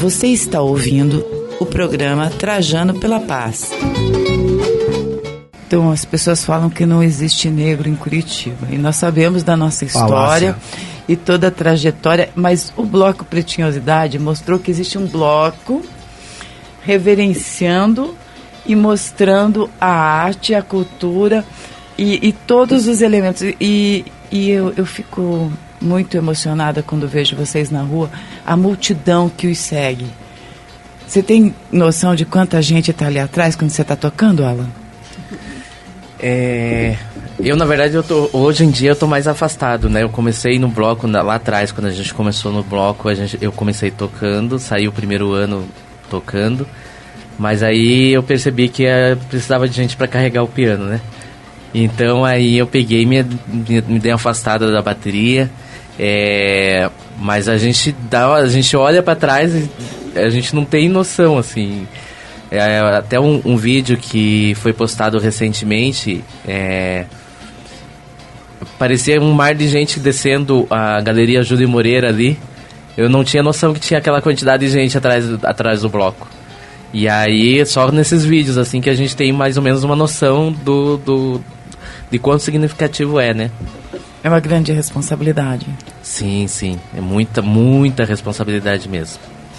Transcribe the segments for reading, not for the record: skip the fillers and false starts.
Você está ouvindo o programa Trajando pela Paz. Então, as pessoas falam que não existe negro em Curitiba. E nós sabemos da nossa história e toda a trajetória, mas o Bloco Pretinhosidade mostrou que existe um bloco reverenciando e mostrando a arte, a cultura e todos os elementos. E eu fico muito emocionada quando vejo vocês na rua, a multidão que os segue. Você tem noção de quanta gente está ali atrás quando você está tocando, Alan? Eu, na verdade, hoje em dia eu tô mais afastado, né? Eu comecei no bloco lá atrás, quando a gente começou no bloco, eu comecei tocando, saí o primeiro ano tocando, mas aí eu percebi que precisava de gente para carregar o piano, né? Então aí eu peguei e me dei afastada da bateria, mas a gente olha para trás e a gente não tem noção, assim. Até um vídeo que foi postado recentemente, parecia um mar de gente descendo a Galeria Júlio Moreira ali. Eu não tinha noção que tinha aquela quantidade de gente atrás do bloco. E aí, só nesses vídeos, assim, que a gente tem mais ou menos uma noção de quão significativo é, né? É uma grande responsabilidade. Sim, sim. É muita, muita responsabilidade mesmo.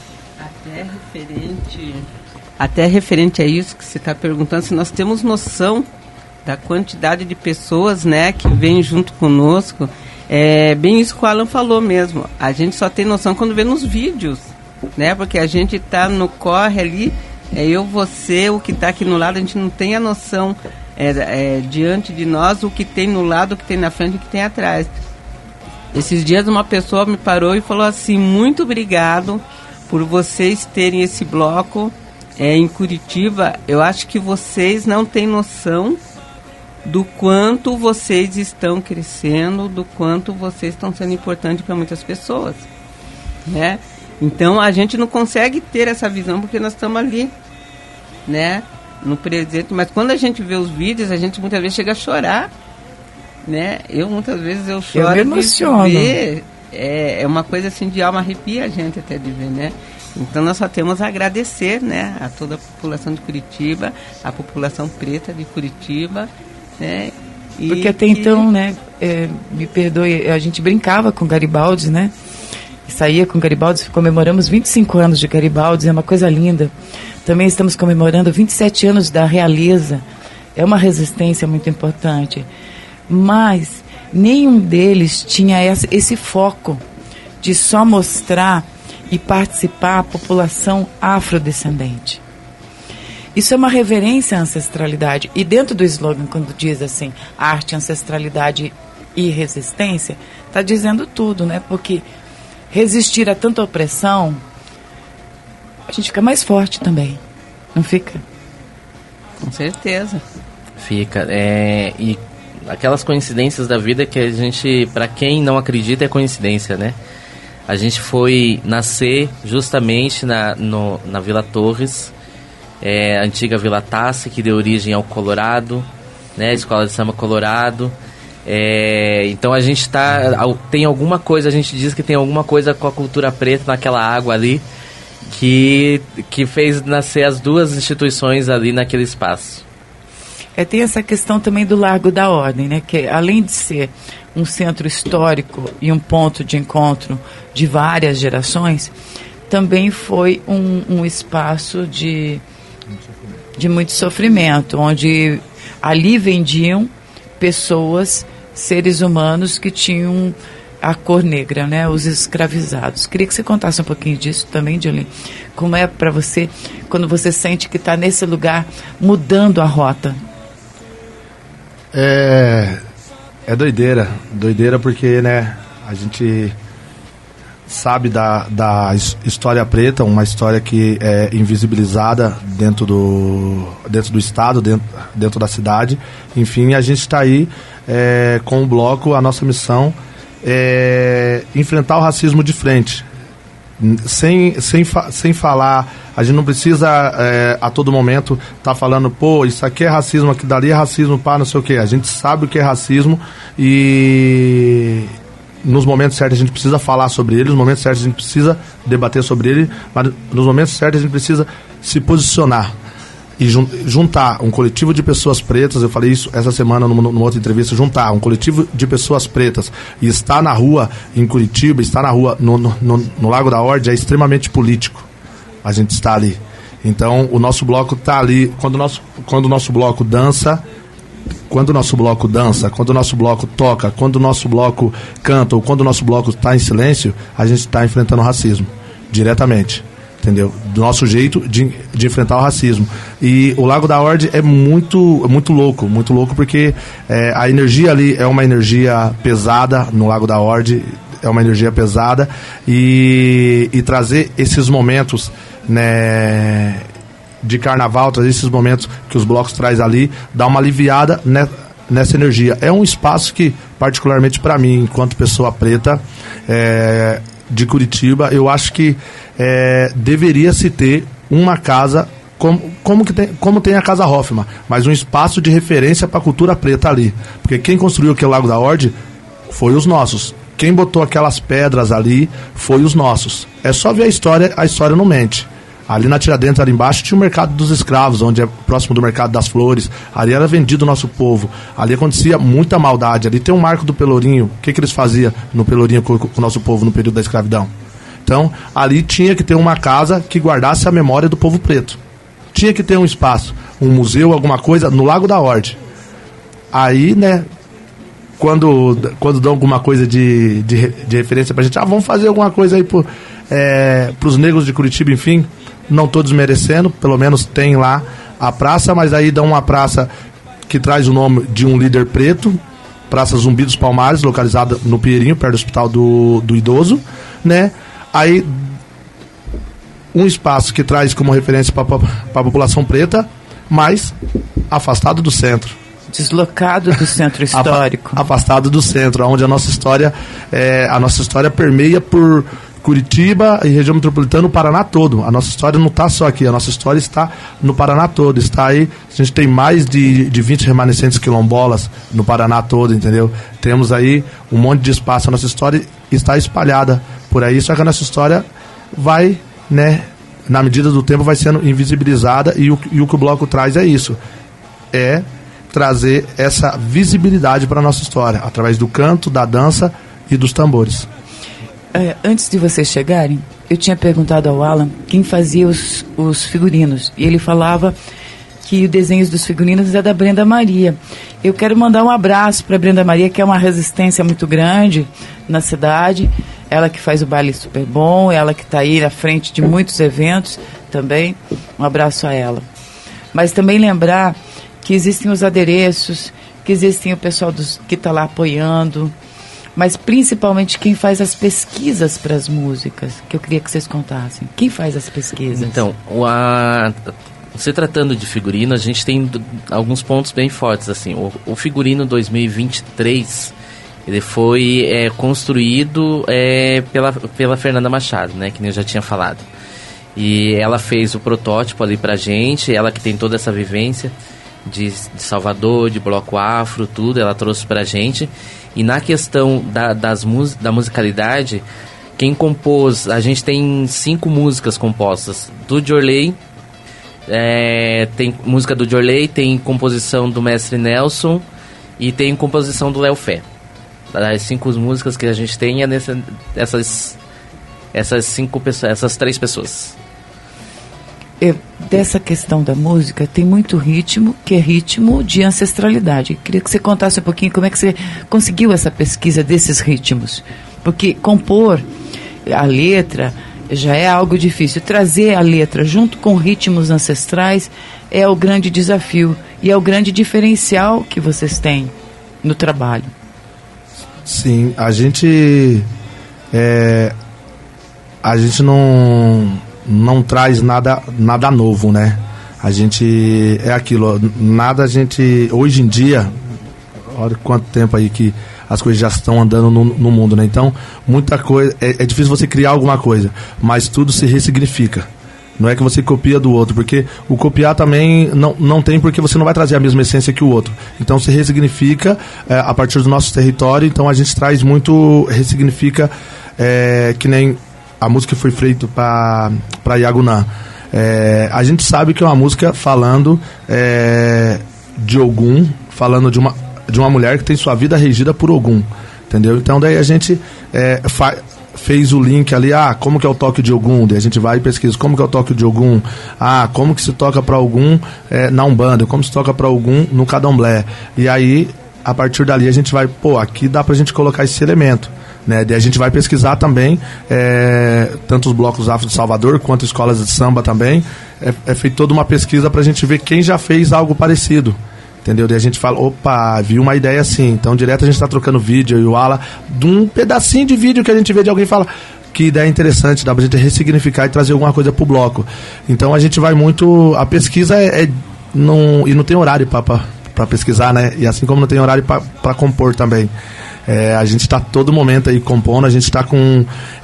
Até referente a isso que você está perguntando, se nós temos noção da quantidade de pessoas, né, que vêm junto conosco, é bem isso que o Alan falou mesmo. A gente só tem noção quando vê nos vídeos, né, porque a gente está no corre ali, eu, você, o que está aqui no lado, a gente não tem a noção diante de nós o que tem no lado, o que tem na frente e o que tem atrás. Esses dias uma pessoa me parou e falou assim: muito obrigado por vocês terem esse bloco em Curitiba. Eu acho que vocês não têm noção do quanto vocês estão crescendo, do quanto vocês estão sendo importantes para muitas pessoas, né? Então a gente não consegue ter essa visão porque nós estamos ali, né, no presente, mas quando a gente vê os vídeos, a gente muitas vezes chega a chorar, né? Muitas vezes eu choro. Eu me emociono. É uma coisa assim de alma, arrepia a gente até de ver, né? Então nós só temos a agradecer, né, a toda a população de Curitiba, a população preta de Curitiba, né? Porque até então, né, me perdoe, a gente brincava com Garibaldi, né? Saía com Garibaldi, comemoramos 25 anos de Garibaldi, é uma coisa linda. Também estamos comemorando 27 anos da realeza, é uma resistência muito importante. Mas nenhum deles tinha esse foco de só mostrar e participar a população afrodescendente. Isso é uma reverência à ancestralidade. E dentro do slogan, quando diz assim, arte, ancestralidade e resistência, está dizendo tudo, né? Porque resistir a tanta opressão, a gente fica mais forte também, não fica? Com certeza. Fica. E aquelas coincidências da vida que a gente, para quem não acredita, é coincidência, né? A gente foi nascer justamente na Vila Torres, a antiga Vila Tassi, que deu origem ao Colorado, né? A Escola de Samba Colorado. Então a gente tem alguma coisa, a gente diz que tem alguma coisa com a cultura preta naquela água ali, que fez nascer as duas instituições ali naquele espaço. Tem essa questão também do Largo da Ordem, né? Que além de ser um centro histórico e um ponto de encontro de várias gerações, também foi um espaço de muito sofrimento, onde ali vendiam pessoas, seres humanos que tinham a cor negra, né? Os escravizados. Queria que você contasse um pouquinho disso também, Jolene. Como é para você, quando você sente que está nesse lugar mudando a rota? É doideira porque, né, a gente sabe da história preta, uma história que é invisibilizada dentro do estado, dentro da cidade. Enfim, a gente está aí com o bloco, a nossa missão é enfrentar o racismo de frente, sem falar. A gente não precisa a todo momento estar falando, pô, isso aqui é racismo, aqui dali é racismo, pá, não sei o quê. A gente sabe o que é racismo e nos momentos certos a gente precisa falar sobre ele, nos momentos certos a gente precisa debater sobre ele, mas nos momentos certos a gente precisa se posicionar e juntar um coletivo de pessoas pretas. Eu falei isso essa semana numa outra entrevista, juntar um coletivo de pessoas pretas e estar na rua em Curitiba, estar na rua no Lago da Ordem é extremamente político. A gente está ali. Então o nosso bloco está ali. Quando o nosso bloco dança, quando o nosso bloco toca, quando o nosso bloco canta ou quando o nosso bloco está em silêncio, a gente está enfrentando o racismo diretamente. Entendeu? Do nosso jeito de enfrentar o racismo. E o Lago da Ordem é muito louco porque a energia ali é uma energia pesada no Lago da Ordem, é uma energia pesada, e trazer esses momentos, né, de carnaval, trazer esses momentos que os blocos traz ali, dá uma aliviada nessa energia. É um espaço que, particularmente para mim, enquanto pessoa preta, de Curitiba, eu acho que deveria se ter uma casa como tem a Casa Hoffman, mas um espaço de referência para a cultura preta ali, porque quem construiu aquele Lago da Ordem foi os nossos, quem botou aquelas pedras ali foi os nossos. É só ver a história não mente. Ali na Tiradentes, ali embaixo, tinha o Mercado dos Escravos, onde é próximo do Mercado das Flores. Ali era vendido o nosso povo. Ali acontecia muita maldade. Ali tem um marco do Pelourinho. O que eles faziam no Pelourinho com o nosso povo no período da escravidão? Então, ali tinha que ter uma casa que guardasse a memória do povo preto. Tinha que ter um espaço, um museu, alguma coisa, no Lago da Ordem. Aí, né, quando dão alguma coisa de referência pra gente, vamos fazer alguma coisa aí pros negros de Curitiba, enfim, não estou desmerecendo, pelo menos tem lá a praça, mas aí dão uma praça que traz o nome de um líder preto, Praça Zumbi dos Palmares, localizada no Pinheirinho, perto do Hospital do Idoso, né? Aí um espaço que traz como referência para a população preta, mas afastado do centro. Deslocado do centro histórico. Afastado do centro, onde a nossa história permeia por Curitiba e região metropolitana, o Paraná todo. A nossa história não está só aqui, a nossa história está no Paraná todo. Está aí, a gente tem mais de 20 remanescentes quilombolas no Paraná todo, entendeu? Temos aí um monte de espaço. A nossa história está espalhada por aí, só que a nossa história vai, né, na medida do tempo vai sendo invisibilizada, e o que o bloco traz é isso, é trazer essa visibilidade para a nossa história, através do canto, da dança e dos tambores. Antes de vocês chegarem, eu tinha perguntado ao Alan quem fazia os figurinos, e ele falava que o desenho dos figurinos é da Brenda Maria. Eu quero mandar um abraço para a Brenda Maria, que é uma resistência muito grande na cidade, ela que faz o baile super bom, ela que está aí à frente de muitos eventos também. Um abraço a ela. Mas também lembrar que existem os adereços, que existem o pessoal que está lá apoiando, mas principalmente quem faz as pesquisas para as músicas, que eu queria que vocês contassem. Quem faz as pesquisas? Então, se tratando de figurino, a gente tem alguns pontos bem fortes, assim. O figurino 2023, ele foi construído pela Fernanda Machado, né, que nem eu já tinha falado. E ela fez o protótipo ali pra gente, ela que tem toda essa vivência de Salvador, de bloco afro, tudo, ela trouxe pra gente. E na questão da musicalidade, quem compôs, a gente tem 5 músicas compostas do Diorley, tem música do Diorley, tem composição do Mestre Nelson e tem composição do Léo Fé. As 5 músicas que a gente tem essas 5 pessoas, essas 3 pessoas. Dessa questão da música, tem muito ritmo, que é ritmo de ancestralidade. Eu queria que você contasse um pouquinho como é que você conseguiu essa pesquisa desses ritmos. Porque compor a letra já é algo difícil. Trazer a letra junto com ritmos ancestrais é o grande desafio e é o grande diferencial que vocês têm no trabalho. Sim, a gente não traz nada novo, né? A gente é aquilo, hoje em dia, olha quanto tempo aí que as coisas já estão andando no mundo, né? Então, muita coisa, é difícil você criar alguma coisa, mas tudo se ressignifica. Não é que você copia do outro, porque o copiar também não tem, porque você não vai trazer a mesma essência que o outro. Então se ressignifica a partir do nosso território. Então a gente traz muito, ressignifica, que nem a música que foi feita para Yagunã. A gente sabe que é uma música falando de Ogum, falando de uma mulher que tem sua vida regida por Ogum, entendeu? Então daí a gente fez o link ali, como que é o toque de Ogum, daí a gente vai e pesquisa como que é o toque de Ogum, como que se toca para Ogum na Umbanda, como se toca para Ogum no Candomblé, e aí a partir dali a gente vai, aqui dá pra gente colocar esse elemento, né? Daí a gente vai pesquisar também, tanto os blocos afro de Salvador quanto escolas de samba também, feita toda uma pesquisa pra gente ver quem já fez algo parecido. Entendeu? Daí a gente fala, vi uma ideia assim. Então, direto a gente está trocando vídeo e o Ala, de um pedacinho de vídeo que a gente vê de alguém fala, que ideia interessante, dá pra gente ressignificar e trazer alguma coisa pro bloco. Então a gente vai muito. A pesquisa e não tem horário para pesquisar, né? E assim como não tem horário para compor também. A gente está todo momento aí compondo, a gente está com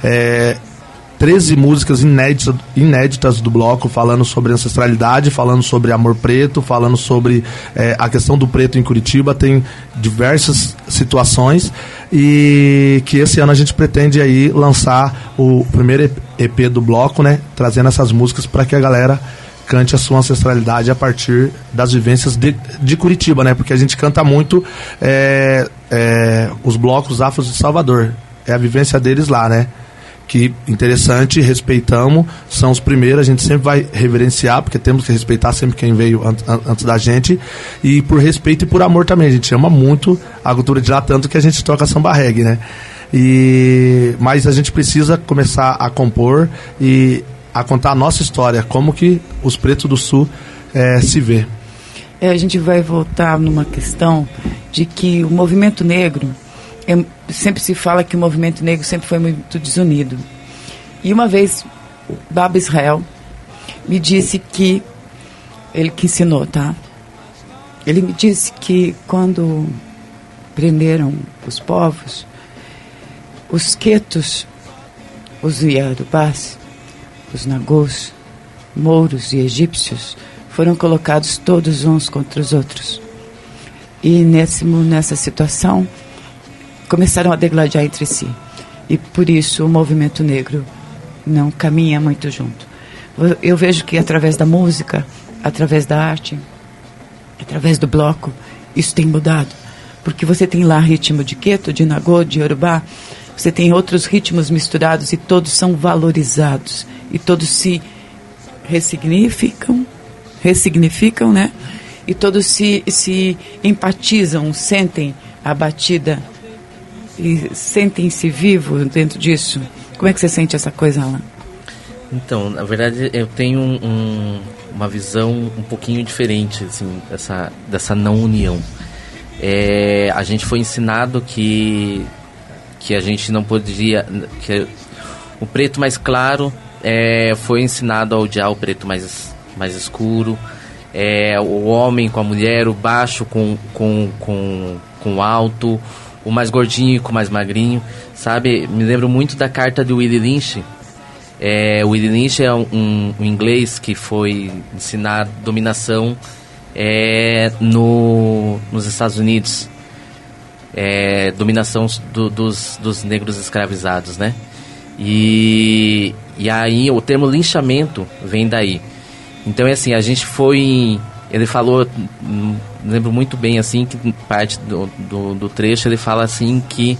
13 músicas inéditas do bloco, falando sobre ancestralidade, falando sobre amor preto, falando sobre a questão do preto em Curitiba. Tem diversas situações, e que esse ano a gente pretende aí lançar o primeiro EP do bloco, né, trazendo essas músicas para que a galera cante a sua ancestralidade a partir das vivências de Curitiba, né, porque a gente canta muito os blocos afros de Salvador, é a vivência deles lá, né. Que interessante, respeitamos, são os primeiros, a gente sempre vai reverenciar, porque temos que respeitar sempre quem veio antes da gente, e por respeito e por amor também, a gente ama muito a cultura de lá, tanto que a gente toca samba reggae, né? Mas a gente precisa começar a compor e a contar a nossa história, como que os pretos do sul se vê. A gente vai voltar numa questão de que o movimento negro, sempre se fala que o movimento negro sempre foi muito desunido. E uma vez, Baba Israel me disse que, ele que ensinou, tá? Ele me disse que quando prenderam os povos, os quetos, os iarubás, os nagôs, mouros e egípcios, foram colocados todos uns contra os outros. E nessa situação, começaram a degladiar entre si. E por isso o movimento negro não caminha muito junto. Eu vejo que através da música, através da arte, através do bloco, isso tem mudado. Porque você tem lá ritmo de queto, de nagô, de iorubá, você tem outros ritmos misturados e todos são valorizados. E todos se ressignificam, né? E todos se empatizam, sentem a batida e sentem-se vivos dentro disso. Como é que você sente essa coisa, Alan? Então, na verdade, eu tenho uma visão um pouquinho diferente, assim, dessa não união. A gente foi ensinado que a gente não podia... que o preto mais claro foi ensinado a odiar o preto mais escuro, o homem com a mulher, o baixo com o alto, o mais gordinho com o mais magrinho, sabe? Me lembro muito da carta de Willie Lynch. O Willie Lynch é um inglês que foi ensinar dominação nos Estados Unidos. Dominação dos negros escravizados, né? E aí o termo linchamento vem daí. Então é assim, a gente foi... Ele falou, lembro muito bem assim, que parte do trecho ele fala assim que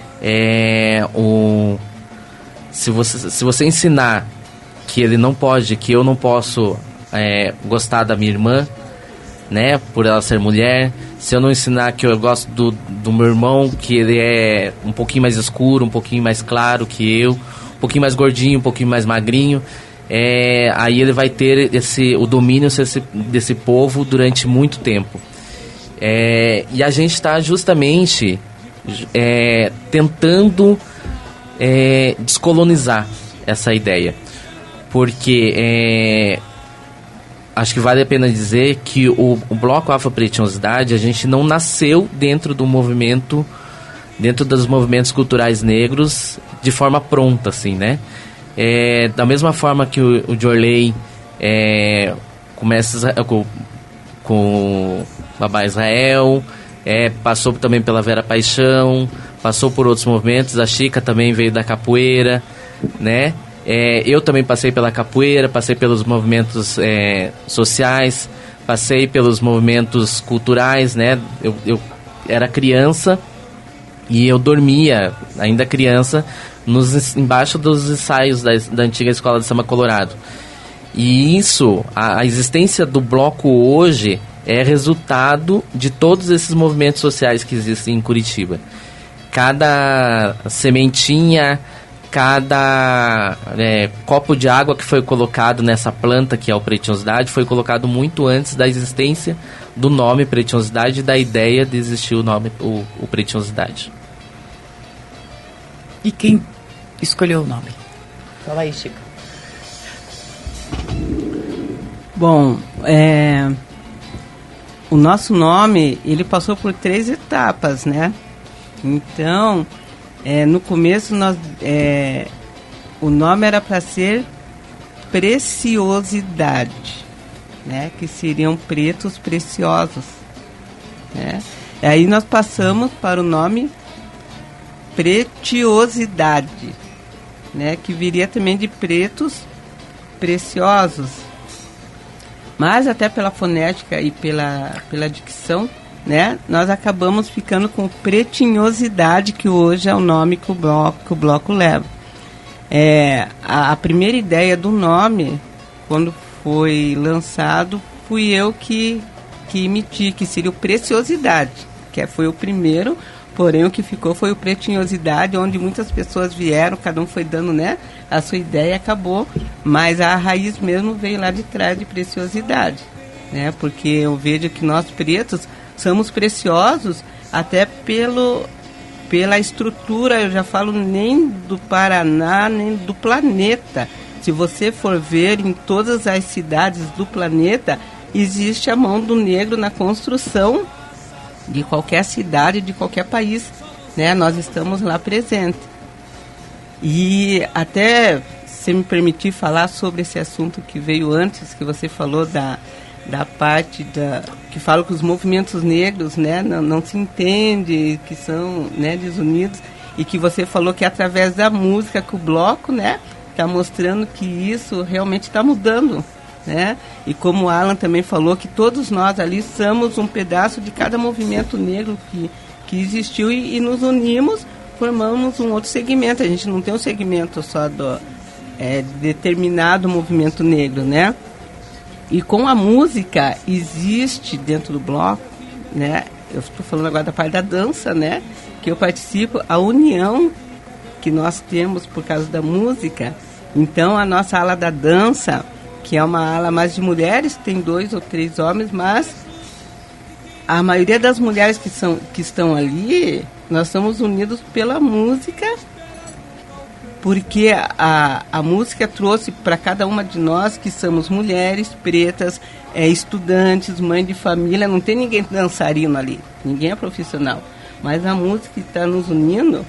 se você ensinar que ele não pode, que eu não posso gostar da minha irmã, né, por ela ser mulher, se eu não ensinar que eu gosto do meu irmão, que ele é um pouquinho mais escuro, um pouquinho mais claro que eu, um pouquinho mais gordinho, um pouquinho mais magrinho, aí ele vai ter o domínio desse povo durante muito tempo. E a gente está justamente tentando descolonizar essa ideia, porque acho que vale a pena dizer que o Bloco Afro-Pretinosidade, a gente não nasceu dentro dos movimentos culturais negros de forma pronta, assim, né? Da mesma forma que o Diorley começa com o Babá Israel, passou também pela Vera Paixão, passou por outros movimentos. A Chica também veio da capoeira, né? Eu também passei pela capoeira, passei pelos movimentos sociais, passei pelos movimentos culturais, né? Eu era criança e eu dormia, ainda criança, embaixo dos ensaios da antiga Escola de Samba Colorado. E isso, a existência do bloco hoje é resultado de todos esses movimentos sociais que existem em Curitiba. Cada sementinha, cada copo de água que foi colocado nessa planta, que é o Pretinhosidade, foi colocado muito antes da existência do nome Pretinhosidade e da ideia de existir o nome, o Pretinhosidade. E quem escolheu o nome? Fala aí, Chico. Bom, o nosso nome, ele passou por 3 etapas, né? Então, no começo, o nome era para ser Preciosidade, né? Que seriam pretos preciosos, né? E aí nós passamos para o nome Pretiosidade, né? Que viria também de pretos preciosos. Mas até pela fonética e pela dicção, né, nós acabamos ficando com Pretinhosidade, que hoje é o nome que o bloco leva. A primeira ideia do nome, quando foi lançado, fui eu que emiti, que seria o Preciosidade, que foi o primeiro, porém o que ficou foi o Pretinhosidade, onde muitas pessoas vieram, cada um foi dando, né, a sua ideia e acabou, mas a raiz mesmo veio lá de trás de Preciosidade, né, porque eu vejo que nós pretos somos preciosos até pela estrutura, eu já falo, nem do Paraná, nem do planeta. Se você for ver em todas as cidades do planeta, existe a mão do negro na construção de qualquer cidade, de qualquer país, né? Nós estamos lá presentes. E até, se me permitir falar sobre esse assunto que veio antes, que você falou da parte que fala que os movimentos negros, né, não se entende, que são, né, desunidos, e que você falou que através da música que o bloco, né, está mostrando que isso realmente está mudando, né? E como o Alan também falou, que todos nós ali somos um pedaço de cada movimento negro que existiu e nos unimos, formamos um outro segmento. A gente não tem um segmento só de determinado movimento negro, né? E com a música existe dentro do bloco, né? Eu estou falando agora da parte da dança, né? Que eu participo, a união que nós temos por causa da música. Então a nossa ala da dança, que é uma ala mais de mulheres, tem 2 ou 3 homens, mas a maioria das mulheres que estão ali, nós somos unidos pela música, porque a música trouxe para cada uma de nós, que somos mulheres, pretas, estudantes, mãe de família, não tem ninguém dançarino ali, ninguém é profissional, mas a música está nos unindo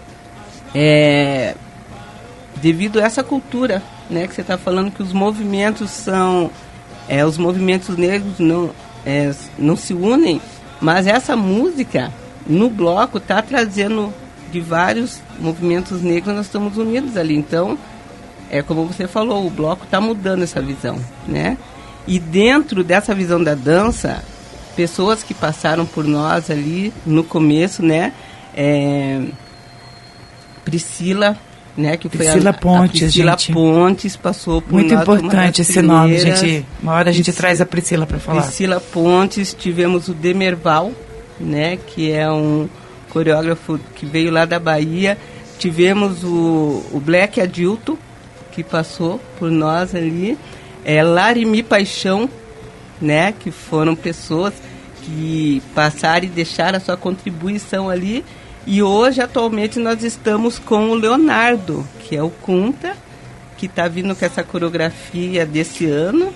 devido a essa cultura, né, que você está falando, que os movimentos são, os movimentos negros não se unem, mas essa música no bloco está trazendo de vários movimentos negros, nós estamos unidos ali. Então, como você falou, o bloco está mudando essa visão, né? E dentro dessa visão da dança, pessoas que passaram por nós ali no começo, né? Priscila, né? Que Priscila foi Pontes, Priscila gente. Pontes passou por muito nós. Muito importante esse nome, gente. Uma hora a gente traz a Priscila para falar. Priscila Pontes, tivemos o Demerval, né? Que é um coreógrafo que veio lá da Bahia. Tivemos o Black Adilto, que passou por nós ali. Larimi Paixão, né? Que foram pessoas que passaram e deixaram a sua contribuição ali. E hoje, atualmente, nós estamos com o Leonardo, que é o Kunta, que está vindo com essa coreografia desse ano,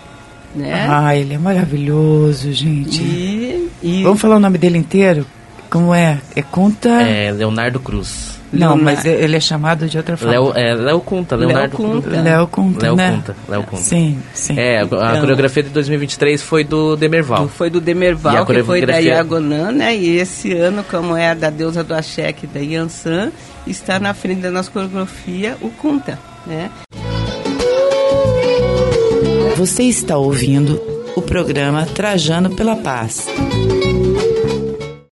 né? Ele é maravilhoso, gente. E vamos falar o nome dele inteiro? Como é? É Kunta? É Leonardo Cruz. Não, mas ele é chamado de outra forma. Léo Kunta, Leonardo Kunta. Léo Kunta, né? Léo Kunta. Sim, sim. A coreografia de 2023 foi do Demerval. Foi do Demerval, que foi da Iagonã, né? E esse ano, como é da deusa do axé, que da Yansan, está na frente da nossa coreografia o Kunta, né? Você está ouvindo o programa Trajano pela Paz.